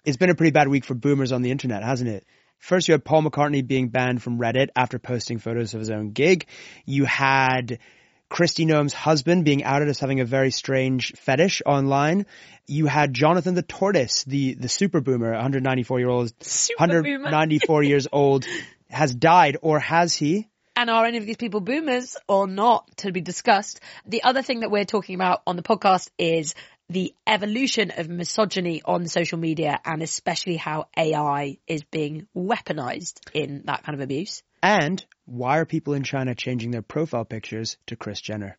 It's been a pretty bad week for boomers on the internet, hasn't it? First, you had Paul McCartney being banned from Reddit after posting photos of his own gig. You had Kristi Noem's husband being outed as having a very strange fetish online. You had Jonathan the Tortoise, the super boomer, 194 years old, has died, or has he? And are any of these people boomers or not, to be discussed. The other thing that we're talking about on the podcast is the evolution of misogyny on social media, and especially how AI is being weaponized in that kind of abuse. And why are people in China changing their profile pictures to Kris Jenner?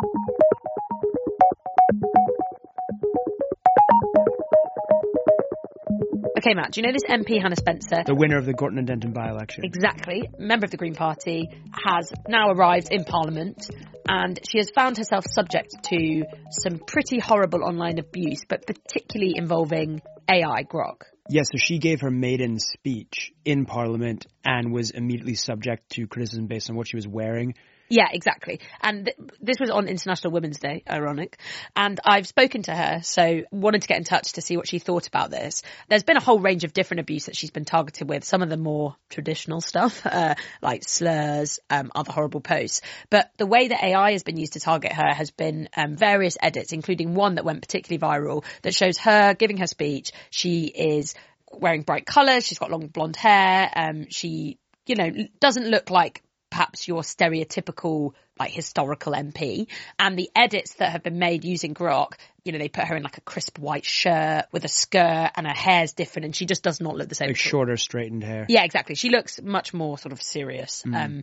Okay, Matt, do you know this MP, Hannah Spencer? The winner of the Gorton and Denton by-election. Exactly. Member of the Green Party, has now arrived in Parliament, and she has found herself subject to some pretty horrible online abuse, but particularly involving AI Grok. Yeah, so she gave her maiden speech in Parliament and was immediately subject to criticism based on what she was wearing. Yeah, exactly. And this was on International Women's Day, ironic. And I've spoken to her, so wanted to get in touch to see what she thought about this. There's been a whole range of different abuse that she's been targeted with, some of the more traditional stuff, like slurs, other horrible posts. But the way that AI has been used to target her has been various edits, including one that went particularly viral that shows her giving her speech. She is wearing bright colours, she's got long blonde hair, she, doesn't look like perhaps your stereotypical like historical MP, and the edits that have been made using Grok, they put her in like a crisp white shirt with a skirt, and her hair's different, and she just does not look the same. Like shorter, straightened hair. Yeah, exactly. She looks much more sort of serious. And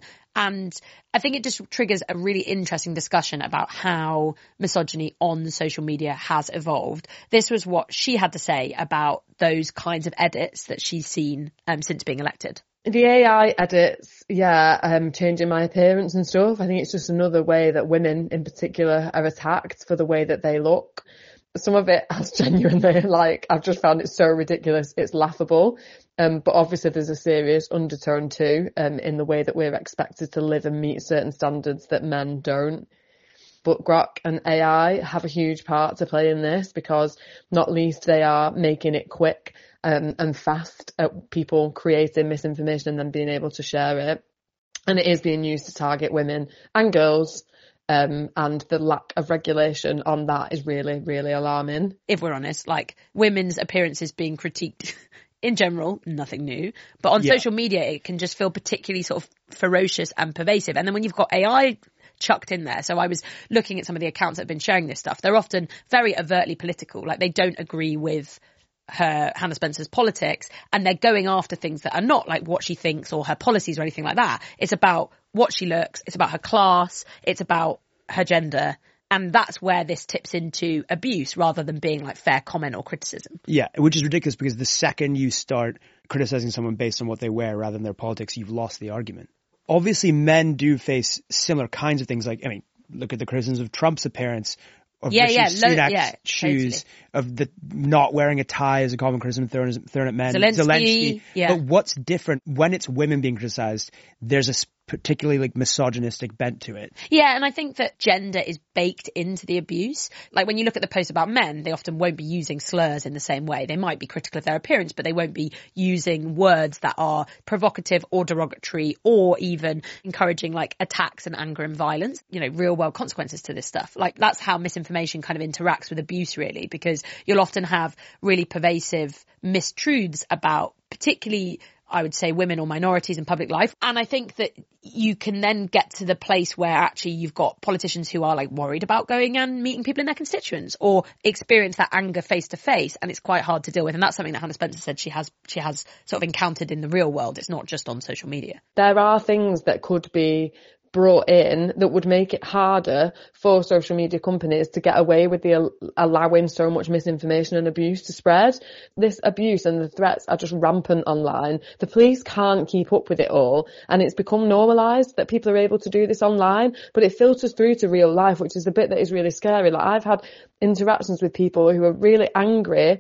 I think it just triggers a really interesting discussion about how misogyny on social media has evolved. This was what she had to say about those kinds of edits that she's seen since being elected. The AI edits, changing my appearance and stuff. I think it's just another way that women in particular are attacked for the way that they look. Some of it has genuinely, I've just found it so ridiculous, it's laughable. But obviously there's a serious undertone too, in the way that we're expected to live and meet certain standards that men don't. But Grok and AI have a huge part to play in this, because not least they are making it quick and fast at people creating misinformation and then being able to share it. And it is being used to target women and girls. And the lack of regulation on that is really, really alarming. If we're honest, women's appearances being critiqued in general, nothing new. But on social media, it can just feel particularly sort of ferocious and pervasive. And then when you've got AI chucked in there. So I was looking at some of the accounts that have been sharing this stuff. They're often very overtly political. They don't agree with Hannah Spencer's politics, and they're going after things that are not like what she thinks or her policies or anything like that. It's about what she looks, it's about her class, it's about her gender, and that's where this tips into abuse rather than being like fair comment or criticism. Yeah, which is ridiculous, because the second you start criticizing someone based on what they wear rather than their politics, you've lost the argument. Obviously, men do face similar kinds of things. Look at the criticisms of Trump's appearance, of Rishi Sunak's shoes, totally. Of the not wearing a tie as a common criticism thrown at men. Zelensky. Yeah. But what's different when it's women being criticized? There's a particularly misogynistic bent to it. Yeah, and I think that gender is baked into the abuse. When you look at the posts about men, they often won't be using slurs in the same way. They might be critical of their appearance, but they won't be using words that are provocative or derogatory, or even encouraging attacks and anger and violence, real world consequences to this stuff. That's how misinformation kind of interacts with abuse, really, because you'll often have really pervasive mistruths about particularly, I would say, women or minorities in public life. And I think that you can then get to the place where actually you've got politicians who are worried about going and meeting people in their constituents or experience that anger face to face. And it's quite hard to deal with. And that's something that Hannah Spencer said she has sort of encountered in the real world. It's not just on social media. There are things that could be brought in that would make it harder for social media companies to get away with the allowing so much misinformation and abuse to spread. This abuse and the threats are just rampant online. The police can't keep up with it all, and it's become normalised that people are able to do this online, but it filters through to real life, which is the bit that is really scary. I've had interactions with people who are really angry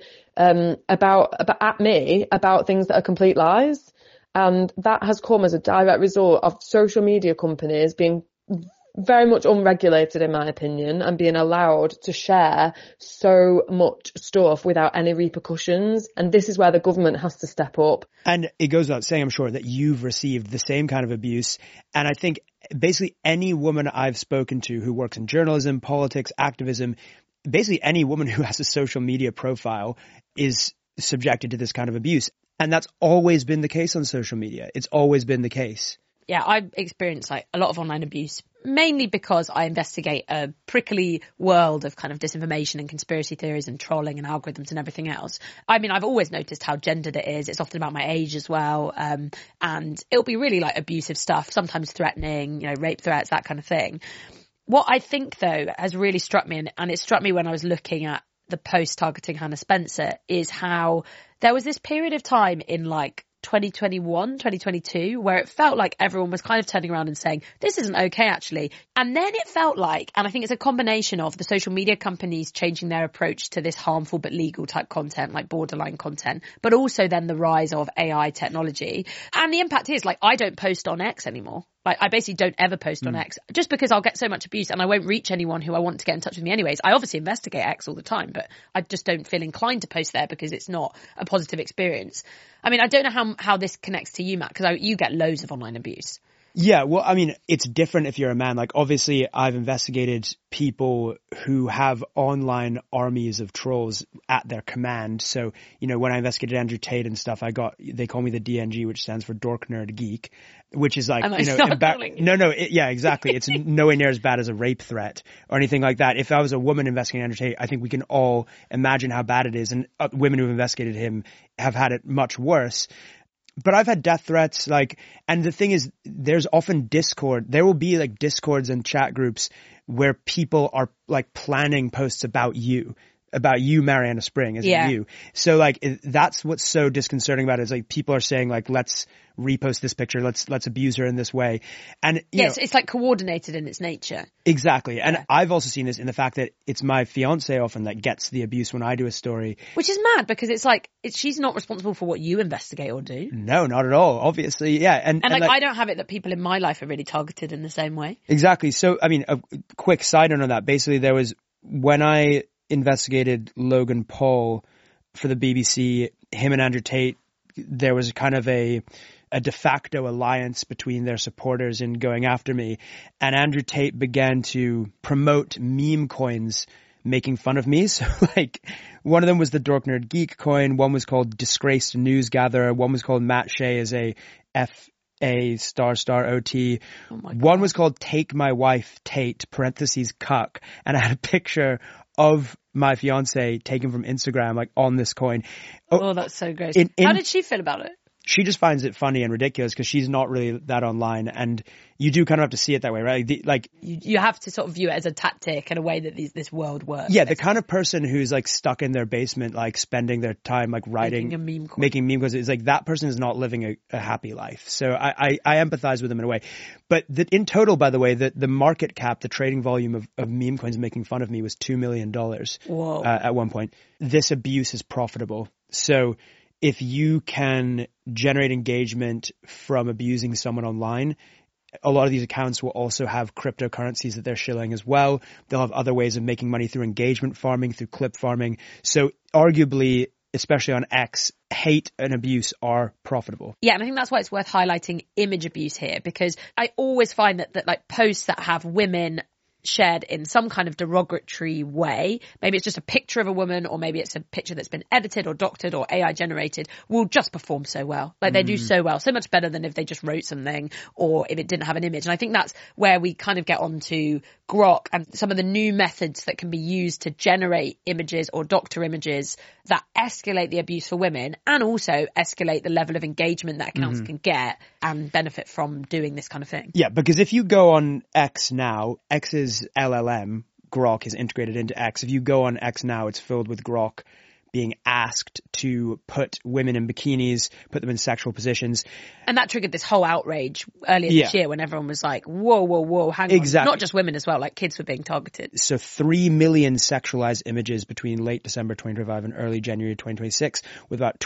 at me about things that are complete lies. And that has come as a direct result of social media companies being very much unregulated, in my opinion, and being allowed to share so much stuff without any repercussions. And this is where the government has to step up. And it goes without saying, I'm sure, that you've received the same kind of abuse. And I think basically any woman I've spoken to who works in journalism, politics, activism, basically any woman who has a social media profile is subjected to this kind of abuse. And that's always been the case on social media. It's always been the case. Yeah, I've experienced like a lot of online abuse, mainly because I investigate a prickly world of kind of disinformation and conspiracy theories and trolling and algorithms and everything else. I mean, I've always noticed how gendered it is. It's often about my age as well. And it'll be really like abusive stuff, sometimes threatening, you know, rape threats, that kind of thing. What I think, though, has really struck me, and it struck me when I was looking at the post targeting Hannah Spencer, is how there was this period of time in like 2021, 2022, where it felt like everyone was kind of turning around and saying, this isn't okay, actually. And then it felt like, and I think it's a combination of the social media companies changing their approach to this harmful but legal type content, like borderline content, but also then the rise of AI technology. And the impact is like, I don't post on X anymore. Like, I basically don't ever post on X just because I'll get so much abuse and I won't reach anyone who I want to get in touch with me anyways. I obviously investigate X all the time, but I just don't feel inclined to post there because it's not a positive experience. I mean, I don't know how this connects to you, Matt, because you get loads of online abuse. Yeah, well, I mean, it's different if you're a man. Like, obviously, I've investigated people who have online armies of trolls at their command. So, you know, when I investigated Andrew Tate and stuff, they call me the DNG, which stands for Dork Nerd Geek, which is like, you know, yeah, exactly. It's nowhere near as bad as a rape threat or anything like that. If I was a woman investigating Andrew Tate, I think we can all imagine how bad it is. And women who've investigated him have had it much worse. But I've had death threats, like, and the thing is, there's often Discord. There will be like Discords and chat groups where people are like planning posts about you, Mariana Spring, as you. So like, that's what's so disconcerting about it is like people are saying like, let's repost this picture, let's abuse her in this way. And yes, it's like coordinated in its nature. Exactly. And I've also seen this in the fact that it's my fiance often that gets the abuse when I do a story. Which is mad because it's like, she's not responsible for what you investigate or do. No, not at all. Obviously. Yeah. And like I don't have it that people in my life are really targeted in the same way. Exactly. So, I mean, a quick side note on that. Basically, there was, when I investigated Logan Paul for the BBC, him and Andrew Tate, there was kind of a de facto alliance between their supporters in going after me. And Andrew Tate began to promote meme coins making fun of me. So like one of them was the Dork Nerd Geek coin. One was called Disgraced News Gatherer. One was called Matt Shea as a FA **OT. Oh my God. One was called Take My Wife Tate /cuck. And I had a picture of my fiance taken from Instagram, like on this coin. Oh, that's so gross. How did she feel about it? She just finds it funny and ridiculous because she's not really that online, and you do kind of have to see it that way, right? You have to sort of view it as a tactic and a way that this world works. Yeah, the kind of person who's like stuck in their basement, like spending their time like writing, making meme coins, is like that person is not living a happy life. So I empathize with them in a way. But in total, by the way, the market cap, the trading volume of meme coins making fun of me was $2 million. Whoa. At one point. This abuse is profitable. So if you can generate engagement from abusing someone online, a lot of these accounts will also have cryptocurrencies that they're shilling as well. They'll have other ways of making money through engagement farming, through clip farming. So arguably, especially on X, hate and abuse are profitable. Yeah, and I think that's why it's worth highlighting image abuse here, because I always find that like posts that have women shared in some kind of derogatory way, maybe it's just a picture of a woman, or maybe it's a picture that's been edited or doctored or AI generated, will just perform so well. Like they do so well, so much better than if they just wrote something or if it didn't have an image. And I think that's where we kind of get onto Grok and some of the new methods that can be used to generate images or doctor images that escalate the abuse for women and also escalate the level of engagement that accounts can get and benefit from doing this kind of thing. Yeah, because if you go on X now, X's LLM, Grok, is integrated into X. If you go on X now, it's filled with Grok. being asked to put women in bikinis, put them in sexual positions. And that triggered this whole outrage earlier this year when everyone was like, whoa, hang on. Exactly. Not just women as well, like kids were being targeted. So 3 million sexualized images between late December 2025 and early January 2026, with about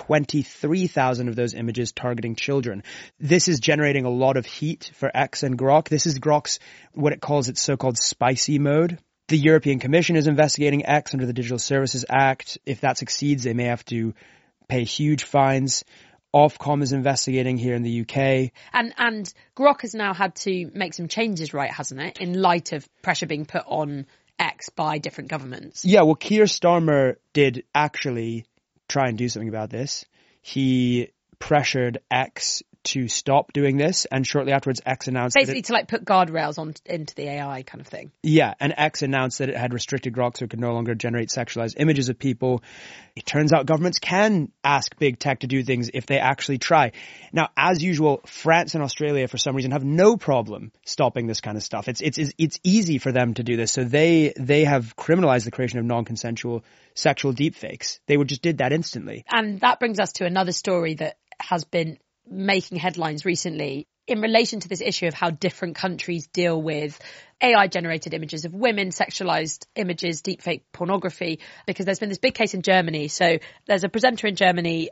23,000 of those images targeting children. This is generating a lot of heat for X and Grok. This is Grok's, what it calls its so-called spicy mode. The European Commission is investigating X under the Digital Services Act. If that succeeds, they may have to pay huge fines. Ofcom is investigating here in the UK. And Grok has now had to make some changes, right, hasn't it, in light of pressure being put on X by different governments? Yeah, well, Keir Starmer did actually try and do something about this. He pressured X to stop doing this, and shortly afterwards X announced basically to like put guardrails into the AI kind of thing. Yeah, and X announced that it had restricted Grok so it could no longer generate sexualized images of people. It turns out governments can ask big tech to do things if they actually try. Now, as usual, France and Australia for some reason have no problem stopping this kind of stuff. It's easy for them to do this. So they have criminalized the creation of non-consensual sexual deepfakes. They just did that instantly. And that brings us to another story that has been making headlines recently in relation to this issue of how different countries deal with AI-generated images of women, sexualized images, deepfake pornography, because there's been this big case in Germany. So there's a presenter in Germany,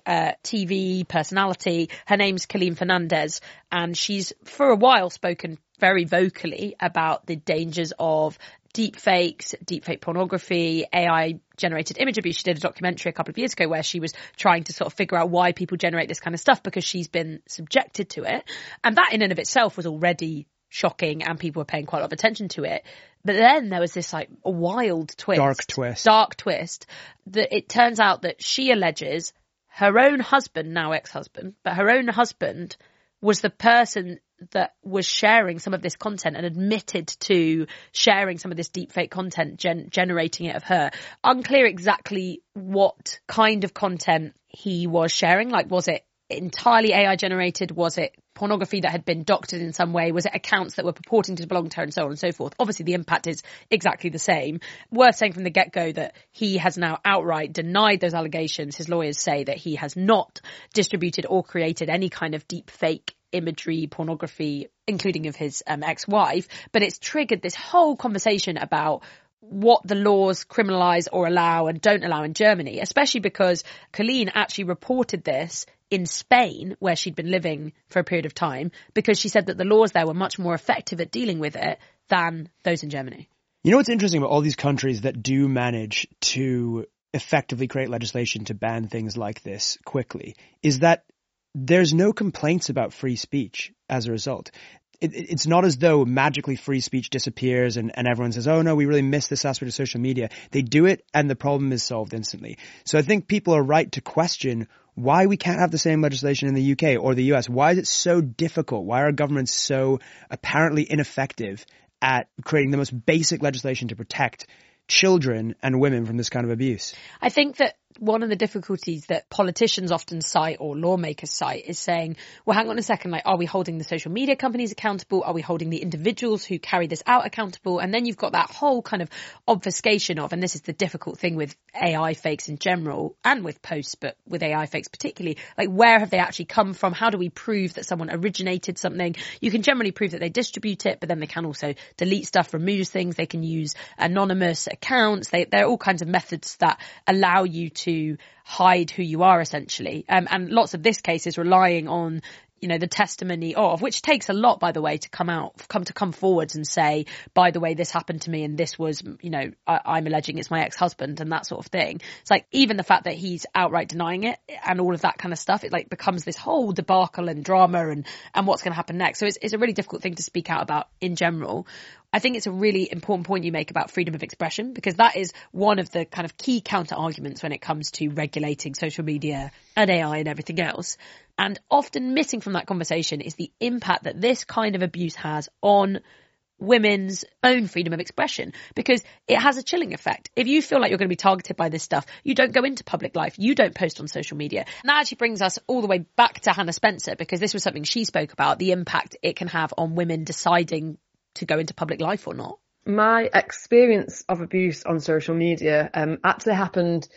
TV personality. Her name's Colleen Fernandez, and she's for a while spoken very vocally about the dangers of deepfakes, deepfake pornography, AI-generated image abuse. She did a documentary a couple of years ago where she was trying to sort of figure out why people generate this kind of stuff because she's been subjected to it. And that in and of itself was already shocking and people were paying quite a lot of attention to it. But then there was this like a wild twist. Dark twist that it turns out that she alleges her own husband, now ex-husband, but her own husband was the person that was sharing some of this content and admitted to sharing some of this deepfake content, generating it of her. Unclear exactly what kind of content he was sharing. Like, was it entirely AI generated? Was it pornography that had been doctored in some way? Was it accounts that were purporting to belong to her and so on and so forth? Obviously, the impact is exactly the same. Worth saying from the get-go that he has now outright denied those allegations. His lawyers say that he has not distributed or created any kind of deep fake imagery, pornography, including of his ex-wife. But it's triggered this whole conversation about what the laws criminalise or allow and don't allow in Germany, especially because Colleen actually reported this in Spain, where she'd been living for a period of time, because she said that the laws there were much more effective at dealing with it than those in Germany. You know what's interesting about all these countries that do manage to effectively create legislation to ban things like this quickly is that there's no complaints about free speech as a result. It's not as though magically free speech disappears and everyone says, oh no, we really miss this aspect of social media. They do it and the problem is solved instantly. So I think people are right to question why we can't have the same legislation in the UK or the US. Why is it so difficult? Why are governments so apparently ineffective at creating the most basic legislation to protect children and women from this kind of abuse? I think that one of the difficulties that politicians often cite or lawmakers cite is saying, well, hang on a second, like, are we holding the social media companies accountable? Are we holding the individuals who carry this out accountable? And then you've got that whole kind of obfuscation of, and this is the difficult thing with AI fakes in general and with posts, but with AI fakes particularly, like, where have they actually come from? How do we prove that someone originated something? You can generally prove that they distribute it, but then they can also delete stuff, remove things. They can use anonymous accounts. There are all kinds of methods that allow you to hide who you are, essentially. And lots of this case is relying on, you know, the testimony of, which takes a lot, by the way, to come forwards and say, by the way, this happened to me and this was, you know, I'm alleging it's my ex-husband and that sort of thing. It's like, even the fact that he's outright denying it and all of that kind of stuff, it like becomes this whole debacle and drama and what's going to happen next. So it's a really difficult thing to speak out about in general. I think it's a really important point you make about freedom of expression, because that is one of the kind of key counter arguments when it comes to regulating social media and AI and everything else. And often missing from that conversation is the impact that this kind of abuse has on women's own freedom of expression, because it has a chilling effect. If you feel like you're going to be targeted by this stuff, you don't go into public life, you don't post on social media. And that actually brings us all the way back to Hannah Spencer, because this was something she spoke about, the impact it can have on women deciding to go into public life or not. My experience of abuse on social media actually happened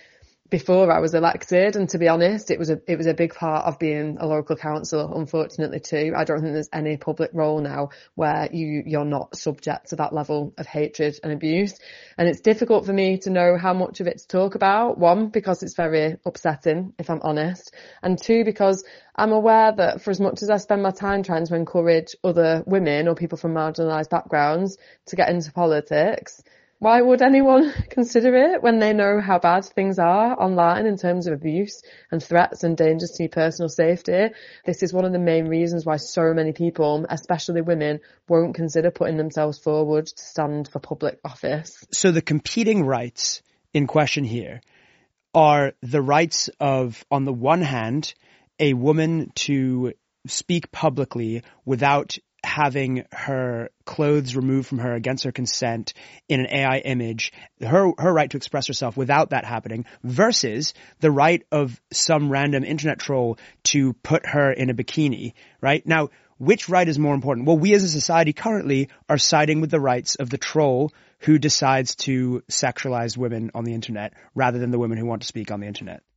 before I was elected. And to be honest, it was a big part of being a local councillor, unfortunately too. I don't think there's any public role now where you're not subject to that level of hatred and abuse. And it's difficult for me to know how much of it to talk about. One, because it's very upsetting, if I'm honest. And two, because I'm aware that for as much as I spend my time trying to encourage other women or people from marginalised backgrounds to get into politics, why would anyone consider it when they know how bad things are online in terms of abuse and threats and dangers to your personal safety? This is one of the main reasons why so many people, especially women, won't consider putting themselves forward to stand for public office. So the competing rights in question here are the rights of, on the one hand, a woman to speak publicly without having her clothes removed from her against her consent in an AI image, her right to express herself without that happening, versus the right of some random internet troll to put her in a bikini, right? Now, which right is more important? Well, we as a society currently are siding with the rights of the troll who decides to sexualize women on the internet rather than the women who want to speak on the internet.